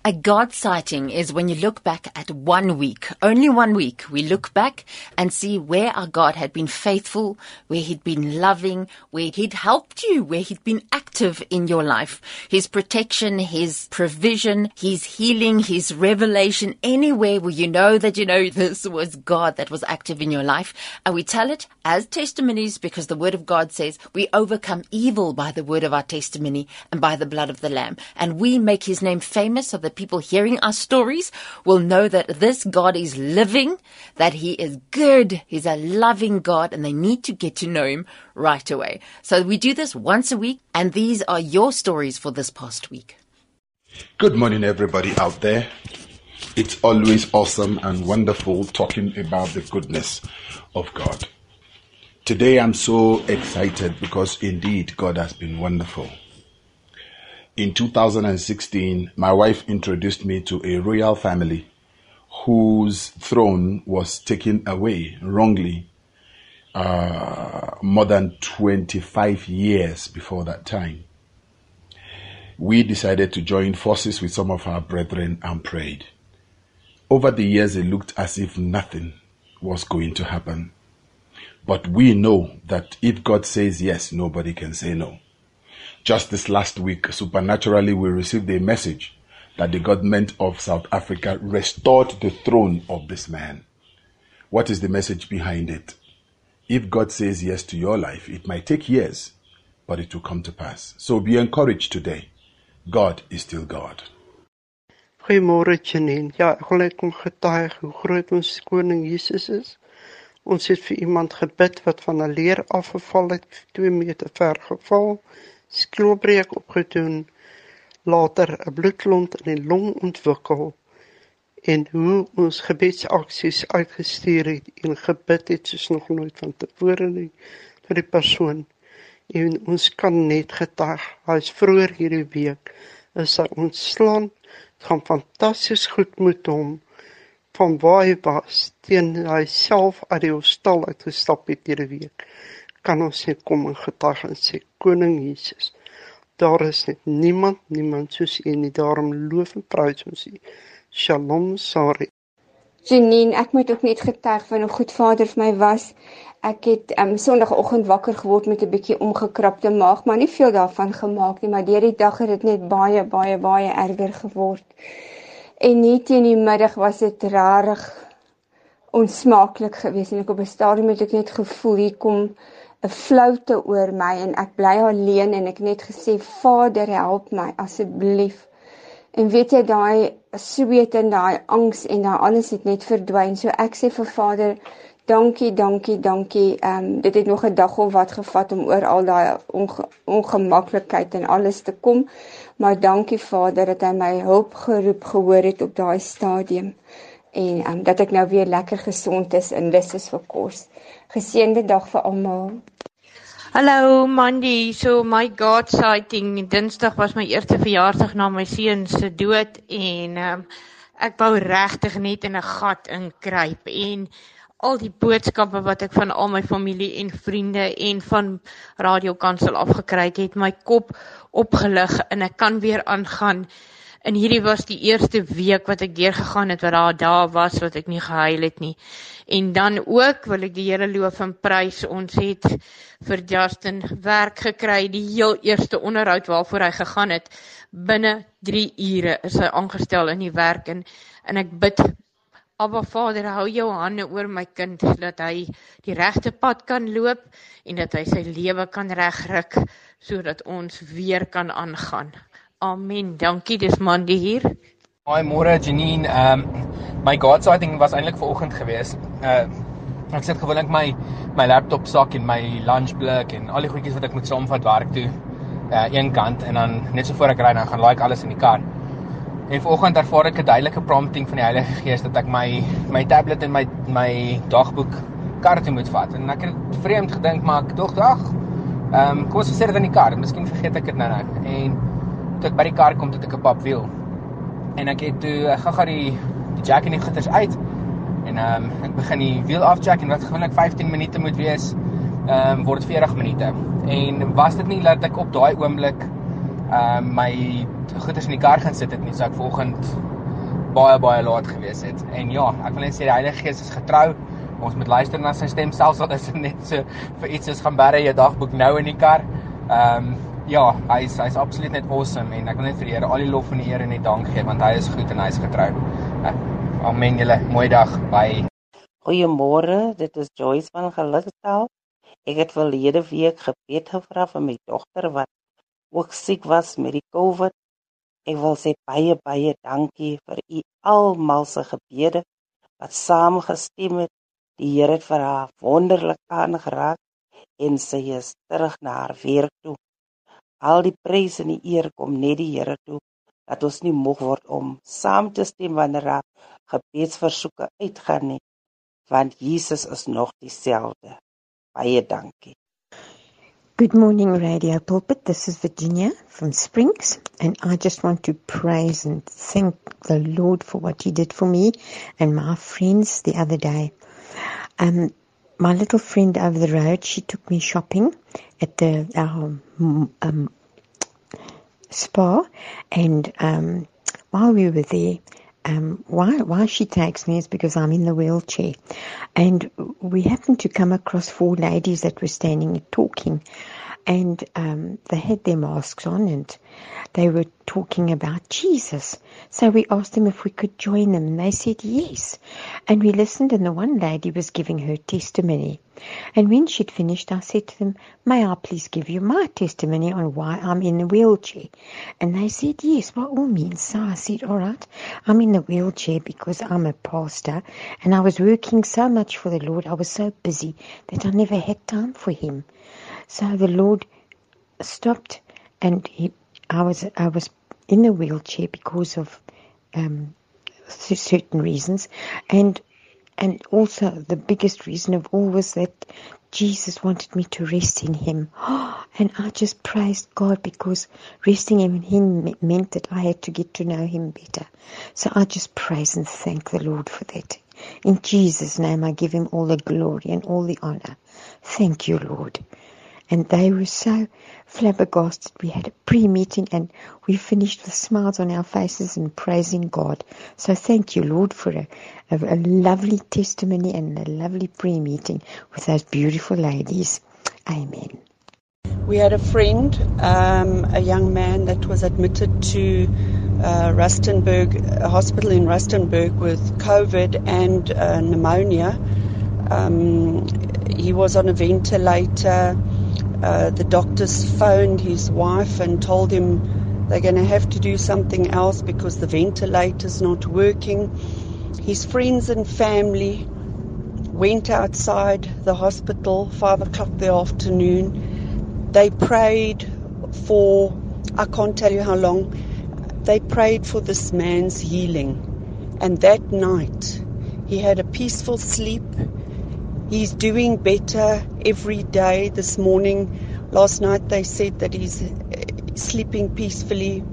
A God sighting is when you look back at 1 week, only 1 week. We look back and see where our God had been faithful, where He'd been loving, where He'd helped you, where He'd been active in your life. His protection, His provision, His healing, His revelation, anywhere where you know that this was God that was active in your life. And we tell it as testimonies because the Word of God says we overcome evil by the word of our testimony and by the blood of the Lamb. And we make His name famous so that people hearing our stories will know that this God is living, that He is good, He's a loving God, and they need to get to know Him right away. So we do this once a week, and these are your stories for this past week. Good morning, everybody out there. It's always awesome and wonderful talking about the goodness of God. Today I'm so excited because indeed God has been wonderful. In 2016, my wife introduced me to a royal family whose throne was taken away wrongly more than 25 years before that time. We decided to join forces with some of our brethren and prayed. Over the years, it looked as if nothing was going to happen. But we know that if God says yes, nobody can say no. Just this last week, supernaturally, we received a message that the government of South Africa restored the throne of this man. What is the message behind it? If God says yes to your life, it might take years, but it will come to pass. So be encouraged today. God is still God. Goeiemôre Janine. Ja, ek wil net kom getuig hoe groot ons koning Jesus is. Ons het vir iemand gebid wat van 'n leer afgeval het, 2 meter ver geval. Skilbreek opgedoen, later 'n bloedklont in die long ontwikkel en hoe ons gebedsaksies uitgestuur het en gebid het soos nog nooit van tevore nie vir die persoon. En ons kan net getuig, hy is vroeër hierdie week, is hy ontslaan, het gaan fantasties goed met hom, van waar hy was, teen hy self uit die hostel uitgestap het hierdie week. Kan ons net kom en getuig en sê, Koning Jesus, daar is net niemand soos U nie, daarom loof en prys ons U. Shalom, Sari. Janine, ek moet ook net getuig van hoe goed Vader vir my was. Ek het Sondagoggend wakker geword met 'n bietjie omgekrapte maag, maar nie veel daarvan gemaak nie, maar deur die dag het dit net baie erger geword. En net teen die middag was dit rarig onsmaaklik geweest en ek op 'n stadium het ek net gevoel hier kom 'n floute oor my en ek bly alleen en ek net gesê Vader help my asseblief. En weet jy daai sweet en daai angs en daai alles het net verdwyn. So ek sê vir Vader dankie. Dit het nog 'n dag of wat gevat om oor al daai ongemaklikheid en alles te kom. Maar dankie Vader dat hy my hulp geroep gehoor het op daai stadium. En dat ek nou weer lekker gesond is en lus is vir kos. Geseënde dag vir almal. Hallo Mandy, so my God sighting, Dinsdag was my eerste verjaarsdag na my seun se dood en ek wou regtig net in 'n gat inkruip en al die boodskappe wat ek van al my familie en vriende en van Radio Kansel afgekry het my kop opgelig en ek kan weer aangaan. En hierdie was die eerste week wat ek deurgegaan het wat daar was wat ek nie gehuil het nie. En dan ook wil ek die Here loof en prys. Ons het vir Justin werk gekry, die heel eerste onderhoud waarvoor hy gegaan het. Binne 3 ure is hy aangestel in die werk en ek bid, Abba Vader, hou jou hande oor my kind, dat hy die regte pad kan loop en dat hy sy lewe kan regryk, sodat ons weer kan aangaan. Amen, dankie, dis Mandy hier. Hi, môre Janine. My God sighting was eintlik vanoggend geweest. Ek sit gewoonlik my laptop sak en my lunchblik en al die goedjies wat ek moet saamvat werk toe, een kant en dan net so voor ek ry dan gaan laai ek alles in die kar. En vanoggend ervaar ek 'n duidelike prompting van die Heilige Gees dat ek my tablet en my dagboek kar toe moet vat. En ek het vreemd gedink, maar ek dog, kom ons sit dit in die kar, miskien vergeet ek dit nou. En toe ek by die kar kom, het ek 'n papwiel. En ek het toe gou die jack en die gitters uit. En ek begin die wiel afjack en wat gewoonlik 15 minute moet wees, word 40 minute. En was dit nie dat ek op daai oomblik my goeders in die kar gaan sit het nie, so ek vanoggend baie laat gewees het. En ja, ek wil net sê die Heilige Gees is getrou. Ons moet luister na sy stem, selfs al is dit net so vir iets soos gaan bære jou dagboek nou in die kar. Ja, hy's absoluut net awesome en ek wil net vir die Here al die lof en die eer en die dank gee want hy is goed en hy is getrou. Amen julle, mooi dag. Bye. Goeiemôre, dit is Joyce van Geluktaal. Ek het verlede week gebed gevra vir my dogter wat ook siek was met die COVID. Ek wil sê baie dankie vir u almal se gebede wat saamgestem het. Die Here het vir haar wonderlik aangeraak en sy is terug na haar werk toe. Al die prys en die eer kom net die Here toe, dat ons nie moeg word om saam te stem wanneer haar gebedsversoeke uitgaan nie, want Jesus is nog dieselfde. Baie dankie. Good morning, Radio Pulpit. This is Virginia from Springs, and I just want to praise and thank the Lord for what He did for me and my friends the other day. My little friend over the road, she took me shopping at our spa, and while we were there, why she takes me is because I'm in the wheelchair, and we happened to come across 4 ladies that were standing and talking, and they had their masks on and they were talking about Jesus. So we asked them if we could join them, and they said yes. And we listened, and the one lady was giving her testimony. And when she'd finished, I said to them, may I please give you my testimony on why I'm in a wheelchair? And they said yes, by all means. So I said, all right, I'm in the wheelchair because I'm a pastor, and I was working so much for the Lord. I was so busy that I never had time for Him. So the Lord stopped, and I was in the wheelchair because of certain reasons, and also the biggest reason of all was that Jesus wanted me to rest in Him. And I just praised God because resting in Him meant that I had to get to know Him better. So I just praise and thank the Lord for that. In Jesus' name I give Him all the glory and all the honor. Thank you, Lord. And they were so flabbergasted. We had a pre-meeting and we finished with smiles on our faces and praising God. So thank you, Lord, for a lovely testimony and a lovely pre-meeting with those beautiful ladies. Amen. We had a friend, a young man that was admitted to Rustenburg, a hospital in Rustenburg with COVID and pneumonia. He was on a ventilator. The doctors phoned his wife and told him they're going to have to do something else because the ventilator's not working. His friends and family went outside the hospital 5 o'clock the afternoon. They prayed for, I can't tell you how long, they prayed for this man's healing. And that night, he had a peaceful sleep. He's doing better every day. This morning, last night they said that he's sleeping peacefully,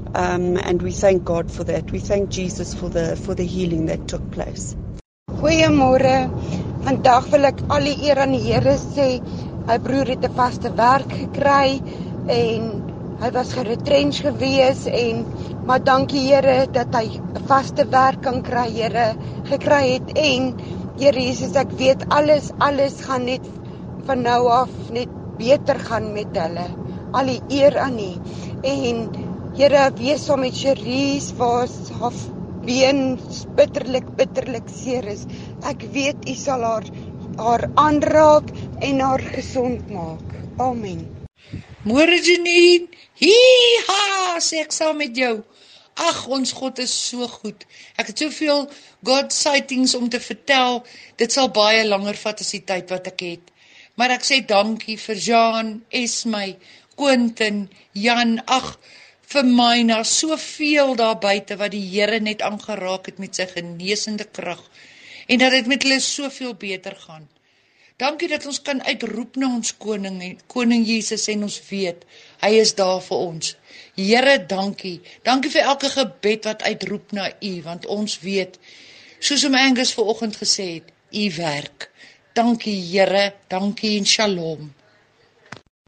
and we thank God for that. We thank Jesus for the healing that took place. Goeiemôre. Vandag wil ek al die eer aan die Here sê. My broer het 'n vaste werk gekry en hy was geretrench gewees maar dankie Here dat hy 'n vaste werk kan kry, Here, gekry het en Here Jesus, ek weet alles gaan net van nou af net beter gaan met hulle. Al die eer aan U. En Here, wees saam met Cherise waar haar been bitterlik seer is. Ek weet U sal haar aanraak en haar gesond maak. Amen. Môre Janine, hee-ha, sê ek saam met jou. Ag, ons God is so goed. Ek het soveel God sightings om te vertel. Dit sal baie langer vat as die tyd wat ek het. Maar ek sê dankie vir Jean, Esmy, Quentin, Jan, vir myna, soveel daar buite wat die Here net aangeraak het met sy genesende krag. En dat dit met hulle soveel beter gaan. Dankie dat ons kan uitroep na ons koning Jesus en ons weet, hy is daar vir ons. Here, dankie. Dankie vir elke gebed wat uitroep na U, want ons weet, soos Angus vanoggend gesê het, U werk. Dankie Here, dankie en shalom.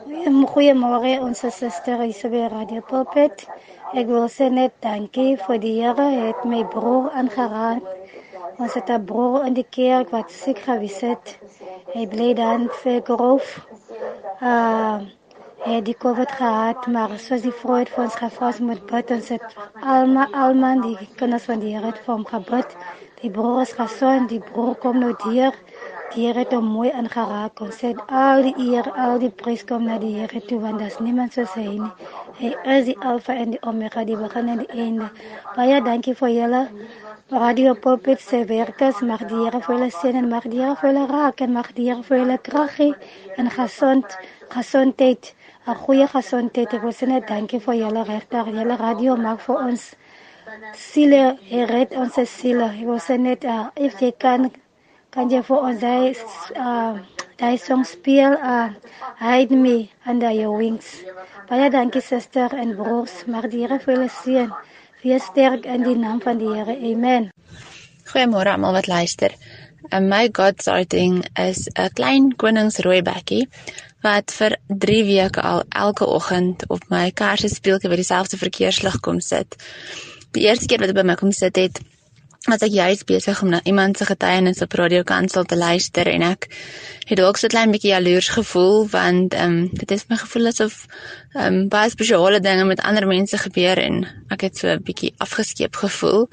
Goeiemôre onze suster hier by Radio Pulpit. Ek wil sê net dankie vir die Here het my broer aangeraak. Ons het 'n broer in die kerk wat siek gewees het. Hy bly dan vir Grove. Hy het die COVID gehad, maar soos die vroeg vir ons gevras moet bid, ons het almal die kinders van die Here het vir hom gebid. Die broer is gesond, die broer kom nou hier. Die Here het hom mooi aangeraak. Ons sê al die eer, al die prys kom na die Here toe, want daar's niemand soos hy nie. Hy is die Alpha en die Omega, die begin en die einde. Baie dankie vir julle. Radio Pulpit se werkers, mag die Here vir julle seën en mag die Here vir julle raak en mag die Here vir julle krag gee en gesondheid, 'n goeie gesondheid. Ek wil sê net dankie vir julle regtig. Julle radio maak vir ons siele, red ons siele. Ek wil sê net if jy kan jy vir ons die song speel, Hide Me Under Your Wings. Baie dankie suster en broers, mag die Here vir julle seën. Wees sterk in die naam van die Here. Amen. Goeiemôre almal wat luister. My God sighting is 'n klein koningsrooibekkie wat vir 3 weke al elke oggend op my kersespeeltjie by dieselfde verkeerslig kom sit. Die eerste keer wat hy by my kom sit het, was ek juist besig om na iemand se getuienis op Radio Kansel te luister en ek het ook so 'n klein bietjie jaloers gevoel want dit is my gevoel asof baie spesiale dinge met ander mense gebeur en ek het so 'n bietjie afgeskeep gevoel.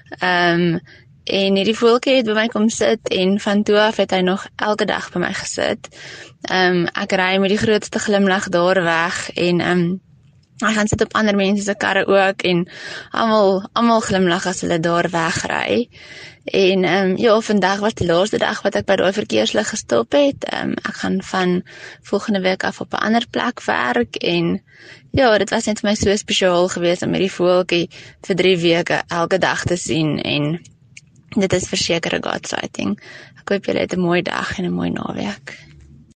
En hierdie voeltjie het by my kom sit en van toe af het hy nog elke dag by my gesit. Ek ry met die grootste glimlag daar weg en hy gaan sit op ander mense se karre ook en almal glimlag as hulle daar wegry. En vandag was die laaste dag wat ek by daai verkeerslig gestop het. Ek gaan van volgende week af op 'n ander plek werk en dit was net vir my so spesiaal geweest om hierdie voeltjie vir 3 weke elke dag te sien en dit is verseker 'n God sighting. Ek hoop julle het 'n mooi dag en 'n mooi naweek.